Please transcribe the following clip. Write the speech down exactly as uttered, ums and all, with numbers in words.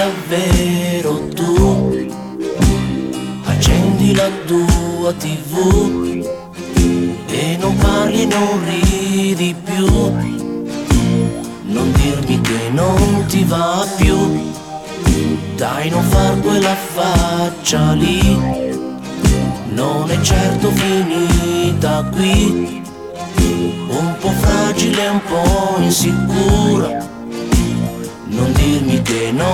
davvero tu? Accendi la tua tivù e non parli e non ridi più. Non dirmi che non ti va più. Dai, non far quella faccia lì, non è certo finita qui. Un po' fragile, un po' insicura, non dirmi che non